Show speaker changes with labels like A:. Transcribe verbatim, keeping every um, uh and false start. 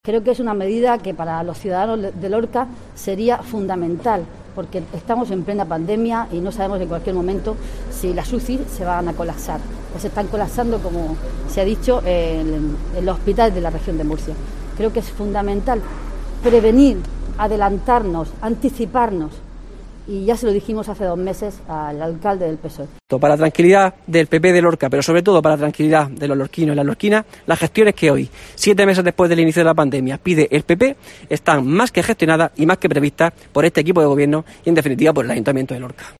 A: Creo que es una medida que para los ciudadanos de Lorca sería fundamental, porque estamos en plena pandemia y no sabemos en cualquier momento si las U C I se van a colapsar, o se están colapsando, como se ha dicho, en, en los hospitales de la región de Murcia. Creo que es fundamental prevenir, adelantarnos, anticiparnos, y ya se lo dijimos hace dos meses al alcalde del P S O E.
B: Para la tranquilidad del P P de Lorca, pero sobre todo para la tranquilidad de los lorquinos y las lorquinas, las gestiones que hoy, siete meses después del inicio de la pandemia, pide el P P, están más que gestionadas y más que previstas por este equipo de gobierno y, en definitiva, por el Ayuntamiento de Lorca.